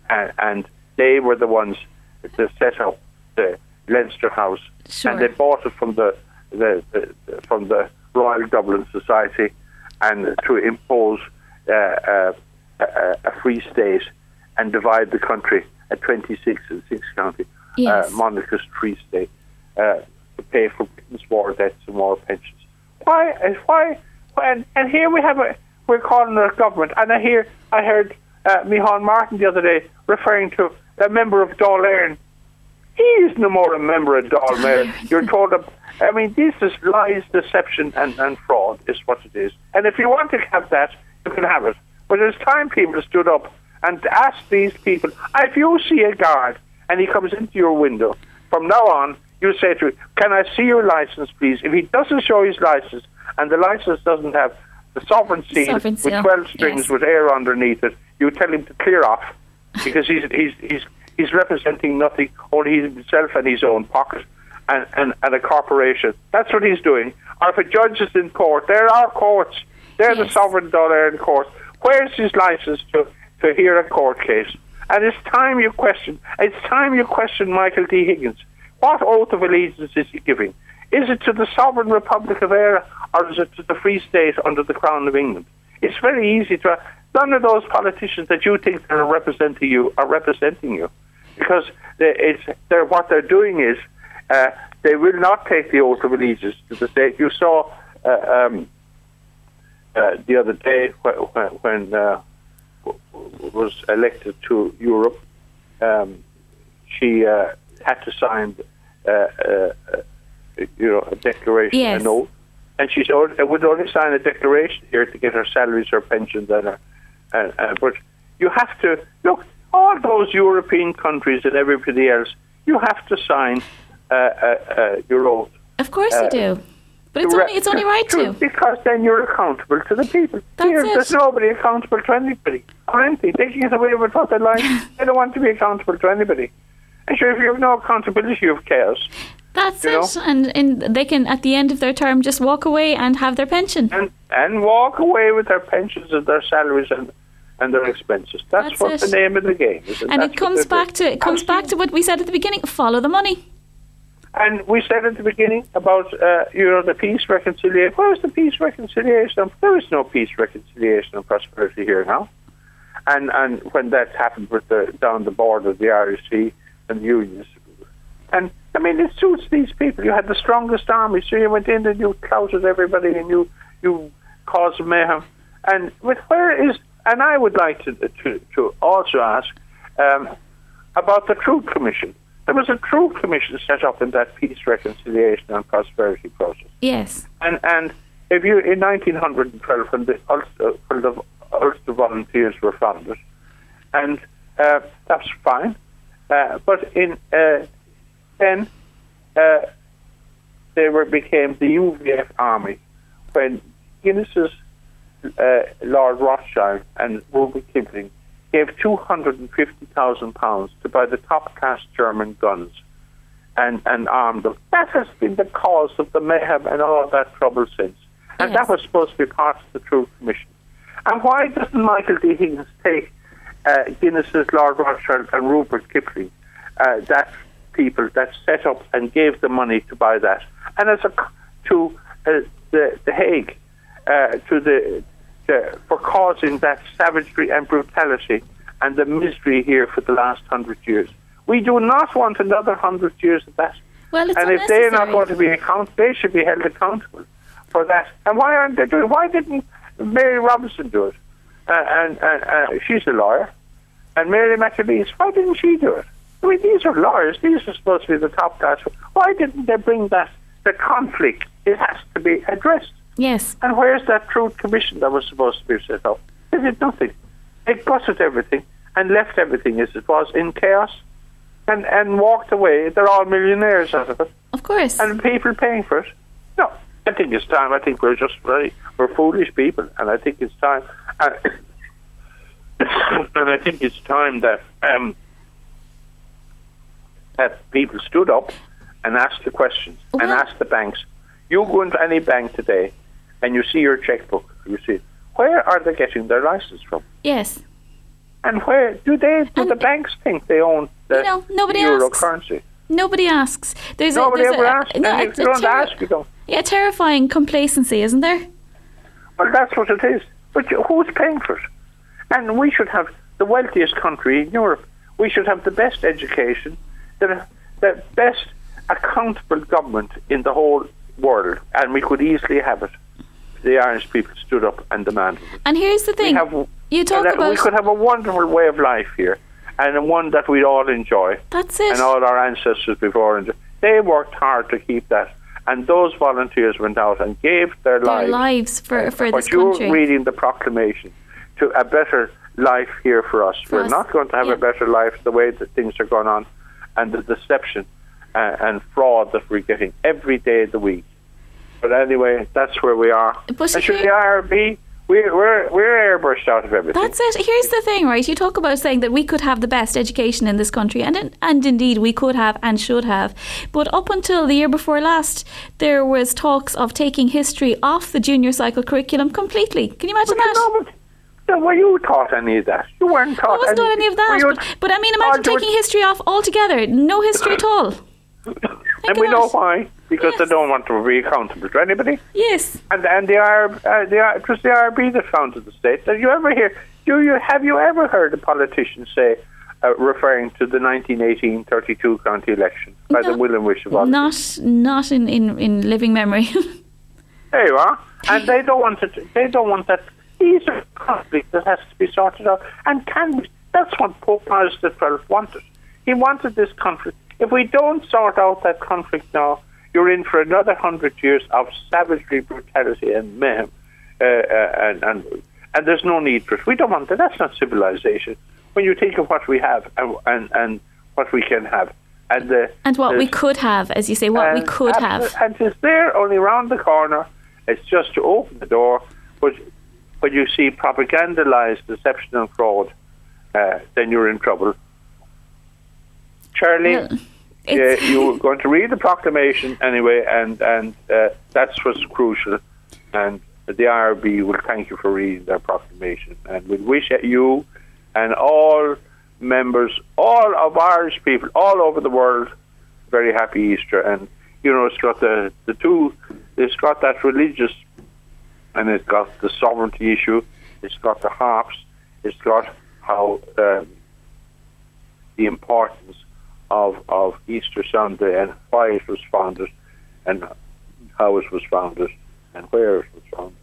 and, and they were the ones that set up the Leinster House, sure. and they bought it from the, the, the, the from the Royal Dublin Society, and to impose uh, uh, a, a free state and divide the country at twenty-six and six county, yes. uh, monarchist free state, uh, to pay for Britain's war debts and war pensions. Why? Why? And, and here we have a we're calling it a government, and I hear I heard uh, Micheál Martin the other day referring to a member of Dáil Éireann. He is no more a member of Dáil Éireann. You're told him. I mean, this is lies, deception, and, and fraud is what it is. And if you want to have that, you can have it. But it's time people stood up and asked these people, if you see a guard and he comes into your window, from now on, you say to him, can I see your license, please? If he doesn't show his license, and the license doesn't have the sovereign seal sovereign with seal. twelve strings yes. with air underneath it, you tell him to clear off, because he's he's he's he's representing nothing, only himself and his own pocket, and, and, and a corporation. That's what he's doing. Or if a judge is in court, there are courts. They're yes. the sovereign Dáil Éireann court. Where's his license to, to hear a court case? And it's time you question. It's time you question Michael D. Higgins. What oath of allegiance is he giving? Is it to the sovereign Republic of Éire, or is it to the Free State under the Crown of England? It's very easy to. None of those politicians that you think are representing you are representing you, because they, it's they're, what they're doing is uh, they will not take the oath of allegiance to the state. You saw uh, um, uh, the other day when, when uh, was elected to Europe, um, she uh, had to sign. Uh, uh, you know, a declaration, yes. an oath, and she would only sign a declaration here to get her salaries, her pensions, and her. And, uh, but you have to look. All those European countries and everybody else, you have to sign uh, uh, uh, your oath. Of course uh, you do, but it's re- only it's only right to. Because then you're accountable to the people. That's Here, it. There's nobody accountable to anybody or anything. They can get away with what they like. They don't want to be accountable to anybody. And sure, if you have no accountability, you have chaos. That's you it, know? and, and they can, at the end of their term, just walk away and have their pension. And and walk away with their pensions and their salaries and, and their expenses. That's, That's what it. the name of the game is. And That's it comes back doing. to it comes back to what we said at the beginning: follow the money. And we said at the beginning about uh, you know the peace reconciliation. Where's the peace reconciliation? There is no peace reconciliation and prosperity here now. And and when that happened with the down the border, the Irish Sea and the unions. And I mean, it suits these people. You had the strongest army, so you went in and you clouted everybody and you you caused mayhem. And with where is? And I would like to to, to also ask um, about the Truth Commission. There was a Truth Commission set up in that peace, reconciliation, and prosperity process. Yes. And and if you in nineteen twelve, when the Ulster, when the Ulster Volunteers were founded, and uh, that's fine. Uh, but in uh, then uh, they were became the U V F Army when Guinness's uh, Lord Rothschild and Ruby Kipling gave two hundred and fifty thousand pounds to buy the top class German guns and and arm them. That has been the cause of the mayhem and all that trouble since. And yes. that was supposed to be part of the Truth Commission. And why doesn't Michael D. Higgins take uh, Guinness's Lord Rothschild and Rupert Kipling, uh, that people that set up and gave the money to buy that, and as a to uh, the the Hague uh, to the, the for causing that savagery and brutality and the misery here for the last hundred years. We do not want another hundred years of that. Well, it's and if they're not going to be accountable, they should be held accountable for that. And why aren't they doing it? Why didn't Mary Robinson do it? Uh, and and uh, she's a lawyer. And Mary McAleese, why didn't she do it? I mean, these are lawyers. These are supposed to be the top class. Why didn't they bring that? The conflict, it has to be addressed. Yes. And where's that Truth Commission that was supposed to be set up? They did nothing. They gutted everything and left everything as it was in chaos and, and walked away. They're all millionaires out of it. Of course. And people paying for it. No, I think it's time. I think we're just very, we're foolish people. And I think it's time. Uh, and I think it's time that um, that people stood up and asked the questions well, and asked the banks. You go into any bank today and you see your checkbook. You see, where are they getting their license from? Yes. And where do they? Do And- the banks think they own the You know, nobody euro asks. currency? Nobody asks. There's Nobody a, there's ever a, asks. no, And if it's you a don't terri- ask, you don't. Yeah, terrifying complacency, isn't there? Well, that's what it is. But you- who's paying for it? And we should have the wealthiest country in Europe. We should have the best education, the, the best accountable government in the whole world, and we could easily have it. The Irish people stood up and demanded it. And here's the thing. We have, you talk that about... we could have a wonderful way of life here, and one that we'd all enjoy. That's it. And all our ancestors before, and they worked hard to keep that. And those volunteers went out and gave their, Their lives, lives for, for but this you're country. reading the proclamation to a better life here for us. For We're us, not going to have yeah. a better life the way that things are going on, and the deception uh, and fraud that we're getting every day of the week. But anyway, that's where we are. But and should here- the I R B, we're, we're, we're airbrushed out of everything. That's it. Here's the thing, right? You talk about saying that we could have the best education in this country, and and indeed we could have and should have. But up until the year before last, there was talks of taking history off the junior cycle curriculum completely. Can you imagine But you that? know, but, then were you taught any of that? You weren't taught I wasn't taught any of that. Were you- But, but I mean, Oh, imagine do it- taking history off altogether. No history at all. And we of know that. why. Because Yes. they don't want to be accountable to anybody. Yes. And and the I R B, uh, the, it was the I R B that founded the state. Did you ever hear? Do you have you ever heard a politician say, uh, referring to the nineteen eighteen thirty-two county election by No, the will and wish of all? Not not in, in, in living memory. There you are. And they don't want it. They don't want that. These are conflicts that has to be sorted out. And can we? That's what Pope Pius the twelfth wanted. He wanted this conflict. If we don't sort out that conflict now, you're in for another hundred years of savagery, brutality, and mayhem. Uh, uh, and, and and there's no need for it. We don't want that. That's not civilization. When you think of what we have and and, and what we can have, and the, And what we the- could have, as you say, what we and could abso- have. And it's there, only round the corner. It's just to open the door. But when you see propagandalized deception and fraud, uh, then you're in trouble. Charlie, Well, uh, it's- you were going to read the proclamation anyway, and, and uh, that's what's crucial. And the I R B will thank you for reading their proclamation. And we wish you and all members, all of Irish people, all over the world, very happy Easter. And, you know, it's got the, the two, it's got that religious, and it's got the sovereignty issue, it's got the harps, it's got how um, the importance of, of Easter Sunday and why it was founded and how it was founded and where it was founded.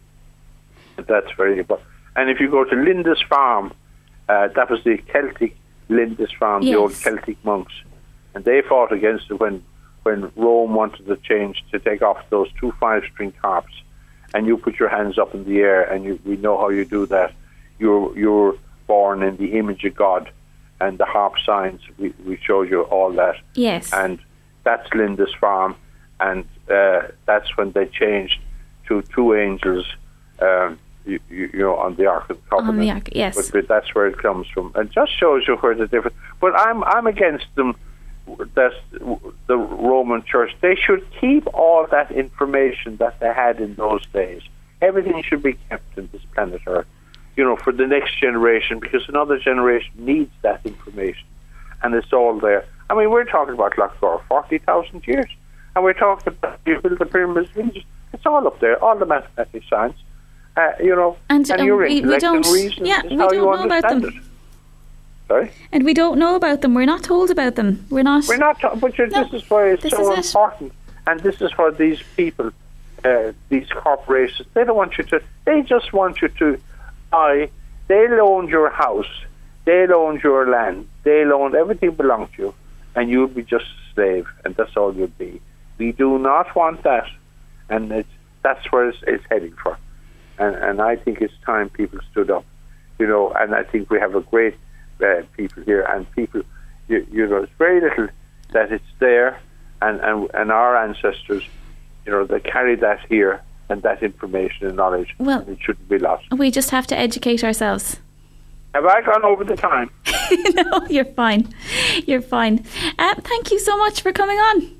And that's very important. And if you go to Lindis Farm, uh, that was the Celtic Lindis Farm, Yes. the old Celtic monks, and they fought against it when, when Rome wanted to change, to take off those two five-string harps, and you put your hands up in the air, and you, we know how you do that. You're, you're born in the image of God, and the harp signs, we, we showed you all that. Yes. And that's Lindis Farm, and uh, that's when they changed to two angels, um, you, you, you know, on the Ark of the Covenant. On the Ark, yes. But, but that's where it comes from. It just shows you where the difference. But I'm I'm against them. That the Roman Church, they should keep all that information that they had in those days. Everything should be kept in this planet Earth, you know, for the next generation, because another generation needs that information, and it's all there. I mean, we're talking about like for forty thousand years, and we're talking about you build the pyramids. It's all up there, all the mathematics, science, uh, you know, And, and um, your we- we intellect and don't- reason yeah, is we how don't you know about understand them. it. Sorry? And we don't know about them. We're not told about them. We're not. We're not, ta- but you're, No, this is why it's this so is it. important, and this is for these people, uh, these corporations. They don't want you to. They just want you to buy. They'll own your house. They'll own your land. They'll own everything belongs to you, and you'll be just a slave, and that's all you'll be. We do not want that, and it's, that's where it's, it's heading for. And and I think it's time people stood up, you know. And I think we have a great uh, people here, and people, you, you know, it's very little that it's there, and, and and our ancestors, you know, they carry that here and that information and knowledge, Well- and it shouldn't be lost. We just have to educate ourselves. Have I gone over the time? No, you're fine. You're fine. Uh, thank you so much for coming on.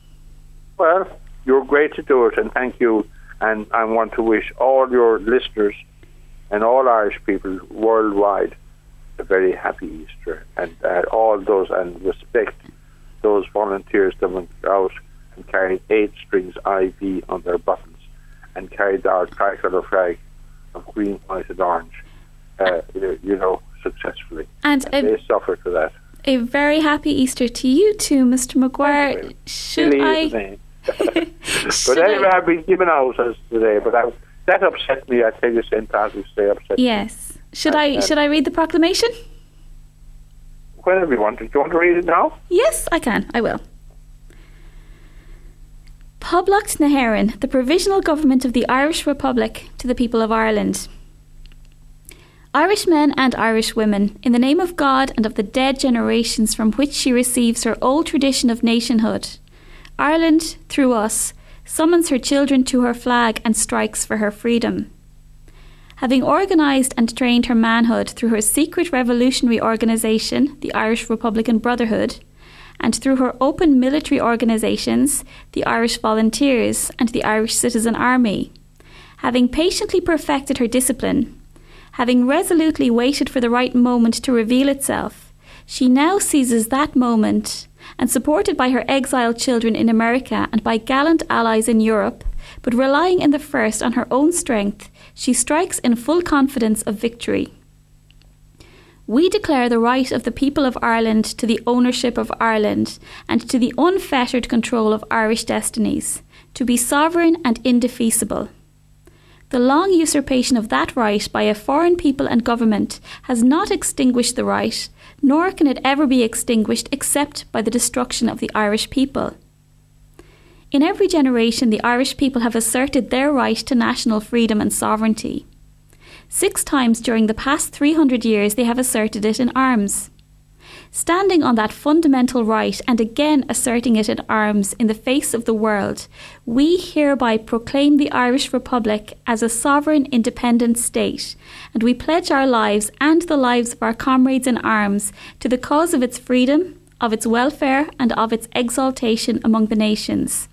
Well, you're great to do it, and thank you. And I want to wish all your listeners and all Irish people worldwide a very happy Easter, and uh, all those, and respect those volunteers that went out and carried eight strings I V on their buttons and carried our tricolour flag of green, white and orange, uh, you, you know, successfully. And, and a, they suffered for that. A very happy Easter to you too, Mister Maguire. Should I... But anyway, I've been given out as today, but I, that upset me. I tell you, Saint Patrick's Day upset yes. me. Yes. Should I should I read the proclamation? Whenever you want. Do you want to read it now? Yes, I can. I will. Poblacht na hÉireann, the Provisional Government of the Irish Republic, to the people of Ireland. Irish men and Irish women, in the name of God and of the dead generations from which she receives her old tradition of nationhood, Ireland, through us, summons her children to her flag and strikes for her freedom. Having organised and trained her manhood through her secret revolutionary organisation, the Irish Republican Brotherhood, and through her open military organisations, the Irish Volunteers and the Irish Citizen Army, having patiently perfected her discipline, having resolutely waited for the right moment to reveal itself, she now seizes that moment, and supported by her exiled children in America and by gallant allies in Europe, but relying in the first on her own strength, she strikes in full confidence of victory. We declare the right of the people of Ireland to the ownership of Ireland and to the unfettered control of Irish destinies, to be sovereign and indefeasible. The long usurpation of that right by a foreign people and government has not extinguished the right, nor can it ever be extinguished except by the destruction of the Irish people. In every generation, the Irish people have asserted their right to national freedom and sovereignty. Six times during the past three hundred years they have asserted it in arms. Standing on that fundamental right and again asserting it in arms in the face of the world, we hereby proclaim the Irish Republic as a sovereign independent state, and we pledge our lives and the lives of our comrades in arms to the cause of its freedom, of its welfare and of its exaltation among the nations.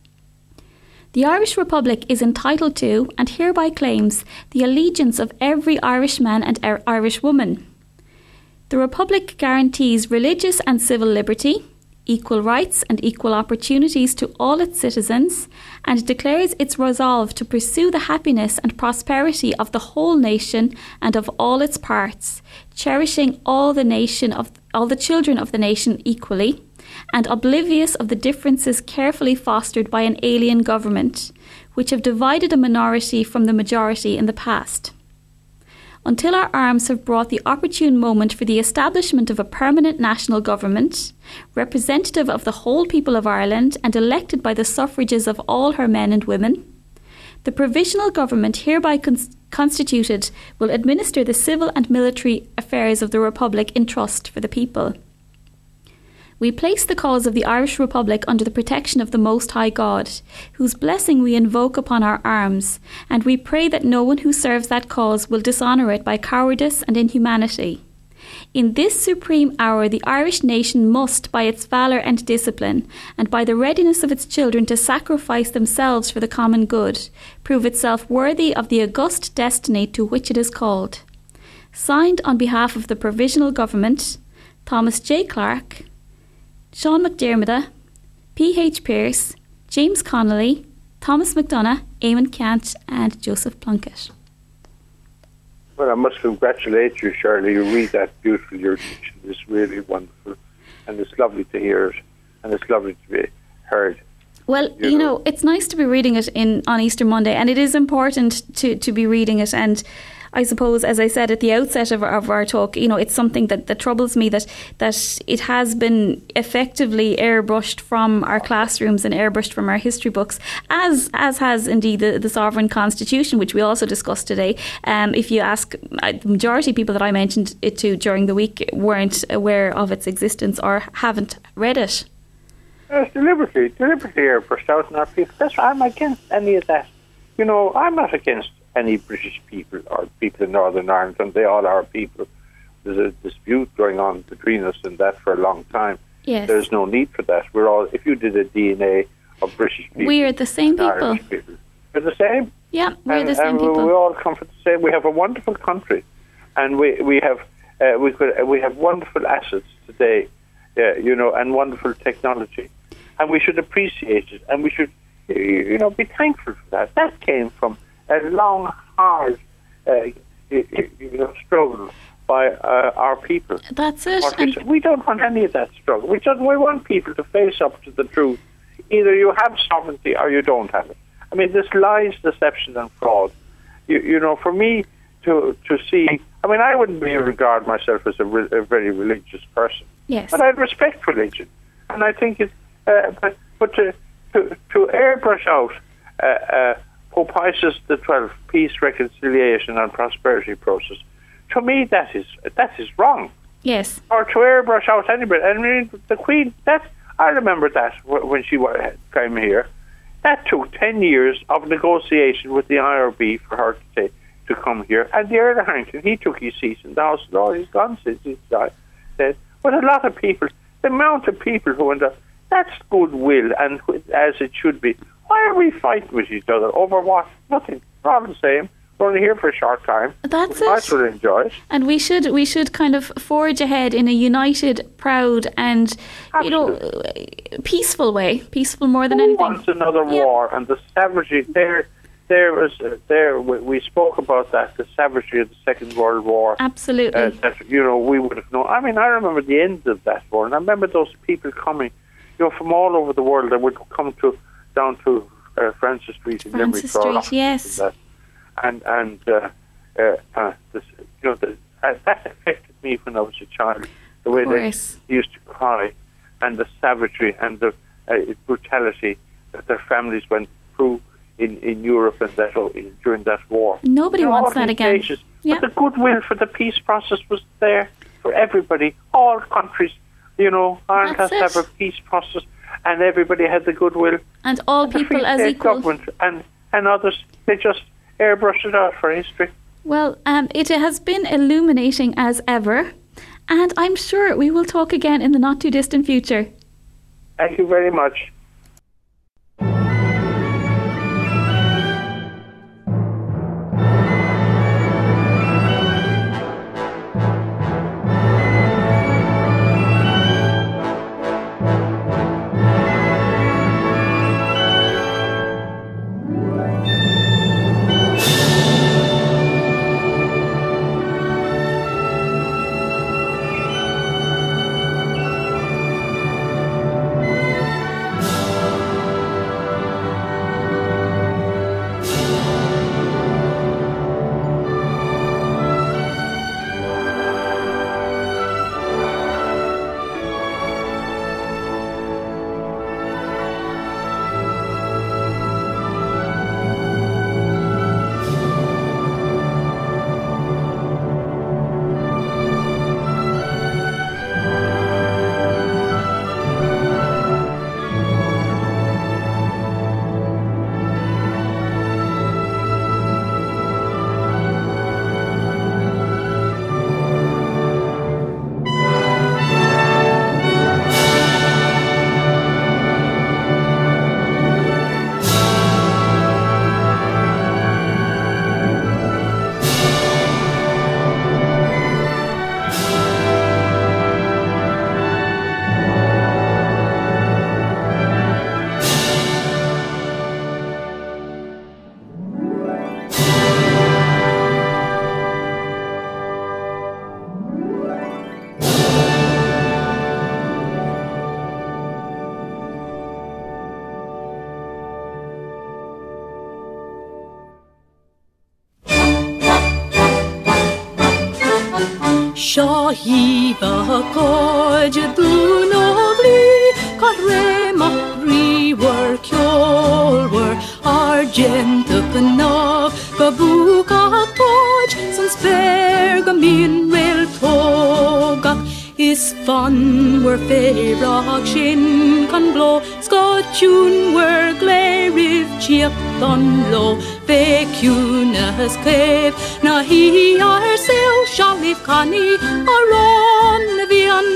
The Irish Republic is entitled to, and hereby claims, the allegiance of every Irishman and er- Irish woman. The Republic guarantees religious and civil liberty, equal rights and equal opportunities to all its citizens, and declares its resolve to pursue the happiness and prosperity of the whole nation and of all its parts, cherishing all the nation of all the children of the nation equally, and oblivious of the differences carefully fostered by an alien government, which have divided a minority from the majority in the past. Until our arms have brought the opportune moment for the establishment of a permanent national government, representative of the whole people of Ireland and elected by the suffrages of all her men and women, the provisional government hereby cons- constituted will administer the civil and military affairs of the Republic in trust for the people. We place the cause of the Irish Republic under the protection of the Most High God, whose blessing we invoke upon our arms, and we pray that no one who serves that cause will dishonour it by cowardice and inhumanity. In this supreme hour, the Irish nation must, by its valour and discipline, and by the readiness of its children to sacrifice themselves for the common good, prove itself worthy of the august destiny to which it is called. Signed on behalf of the Provisional Government, Thomas J. Clarke, Sean McDermott, P H Pearce, James Connolly, Thomas McDonough, Eamon Cant and Joseph Plunkett. Well, I must congratulate you, Shirley. You read that beautifully. Your diction is really wonderful, and it's lovely to hear it, and it's lovely to be heard. Well, you, you know, know, it's nice to be reading it in on Easter Monday, and it is important to, to be reading it. And I suppose, as I said at the outset of our, of our talk, you know, it's something that, that troubles me that that it has been effectively airbrushed from our classrooms and airbrushed from our history books, as as has indeed the, the Sovereign Constitution, which we also discussed today. Um, if you ask, uh, the majority of people that I mentioned it to during the week weren't aware of its existence or haven't read it. It's deliberately, deliberately airbrushed out in our people. That's why I'm against any of that. You know, I'm not against any British people or people in Northern Ireland, and they all are people. There's a dispute going on between us and that for a long time. Yes. There's no need for that. We're all, if you did a D N A of British people, we're the same people. people. We're the same. Yeah, we're and, the same and people. We all come from the same. We have a wonderful country, and we we have uh, we could uh, we have wonderful assets today, uh, you know, and wonderful technology, and we should appreciate it, and we should, you know, be thankful for that. That came from a long, hard, uh, you know, struggle by uh, our people. That's it. And we don't want any of that struggle. We don't. We want people to face up to the truth. Either you have sovereignty or you don't have it. I mean, this lies, deception, and fraud. You, you know, for me to to see. I mean, I wouldn't be regard myself as a, re, a very religious person. Yes. But I respect religion, and I think it. Uh, but but to to, to airbrush out uh, uh, Pope Pius the Twelfth peace, reconciliation, and prosperity process, to me that is that is wrong. Yes. Or to airbrush out anybody. I mean, the Queen. That I remember that when she came here. That took ten years of negotiation with the I R B for her to say, to come here. And the Earl of Harrington, he took his seat in the House of Lords. He's gone since he's died. But a lot of people, the amount of people who end up, that's goodwill, and as it should be. Why are we fighting with each other over what? Nothing. We're all the same. We're only here for a short time. That's we it. I should enjoy it. And we should we should kind of forge ahead in a united, proud, and Absolutely. you know, peaceful way. Peaceful more than Who anything. wants another yep. war? And the savagery there. There was uh, there we, we spoke about that, the savagery of the Second World War. Absolutely. Uh, that, you know, we would have known. I mean, I remember the end of that war, and I remember those people coming, you know, from all over the world that would come to down to uh, Francis Street in Limerick. Francis Street, yes. And and, and uh, uh, uh, this, you know, the, uh, that affected me when I was a child. The way they used to cry, and the savagery and the uh, brutality that their families went through in, in Europe and that in, during that war. Nobody you know, wants that again. Yeah. But the goodwill for the peace process was there for everybody, all countries. You know, Ireland That's has to have a peace process, and everybody had the goodwill. And all and people as equal. Government and and others, they just airbrush it out for history. Well, um, it has been illuminating as ever, and I'm sure we will talk again in the not too distant future. Thank you very much. Shahiva kojdu nobli karema riwer kjolwer argent upnav babuka toj som sperga min rel togak is fun where feirag shin kan blow skotjun where gleriv chiap don low Fekunas cave na hi ourself shall live cani aron vian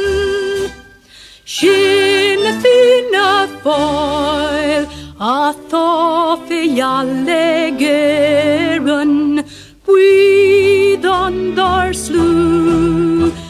Shin fina foil a thof yalle gerun Breathe on dar slew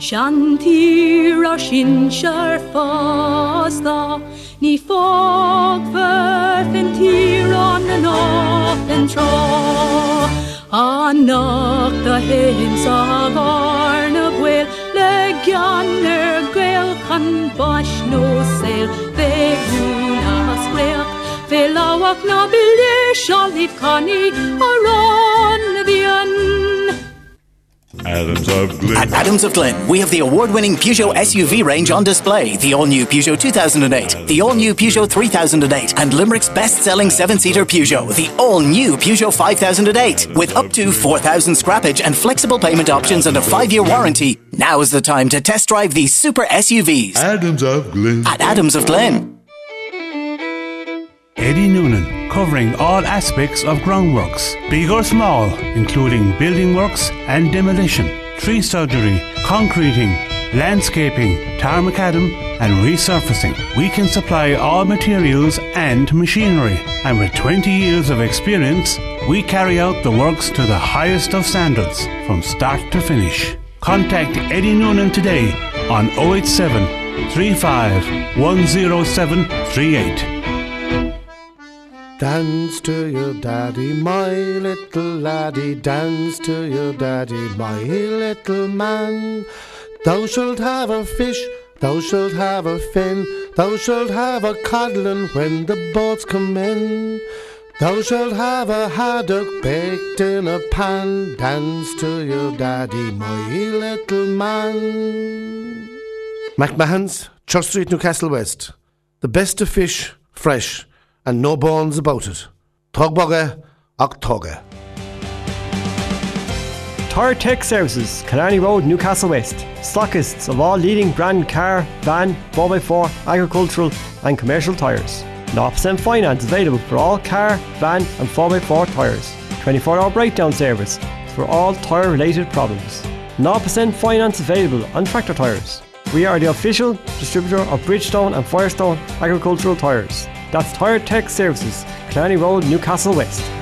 Shantir a sin shar fasta, ni fog verfen tir on an off and tro. Anach the hymns of Arna Gwel, le ganner Gwel can bash no sail, ve guna squeak, ve lawak na bilir shalif kani, aron vian. Adams of Glyn. At Adams of Glyn, we have the award-winning Peugeot S U V range on display. The all-new Peugeot two thousand eight, the all-new Peugeot three thousand eight, and Limerick's best-selling seven-seater Peugeot, the all-new Peugeot five thousand eight. With up to four thousand scrappage and flexible payment options and a five-year warranty, now is the time to test drive these super S U Vs. Adams of Glyn. At Adams of Glyn. Eddie Noonan, covering all aspects of groundworks, big or small, including building works and demolition, tree surgery, concreting, landscaping, tar macadam and resurfacing. We can supply all materials and machinery, and with twenty years of experience, we carry out the works to the highest of standards, from start to finish. Contact Eddie Noonan today on oh eight seven, three five, one oh seven three eight. Dance to your daddy, my little laddie. Dance to your daddy, my little man. Thou shalt have a fish, thou shalt have a fin, thou shalt have a coddlin' when the boats come in. Thou shalt have a haddock baked in a pan. Dance to your daddy, my little man. McMahon's, Church Street, Newcastle West. The best of fish, fresh, and no bones about it. Tugbogga, Octoga. Tyre Tech Services, Killarney Road, Newcastle West. Stockists of all leading brand car, van, four by four, agricultural and commercial tyres. zero percent finance available for all car, van and four by four tyres. twenty-four hour breakdown service for all tyre related problems. zero percent finance available on tractor tyres. We are the official distributor of Bridgestone and Firestone agricultural tyres. That's Tyre Tech Services, Killarney Road, Newcastle West.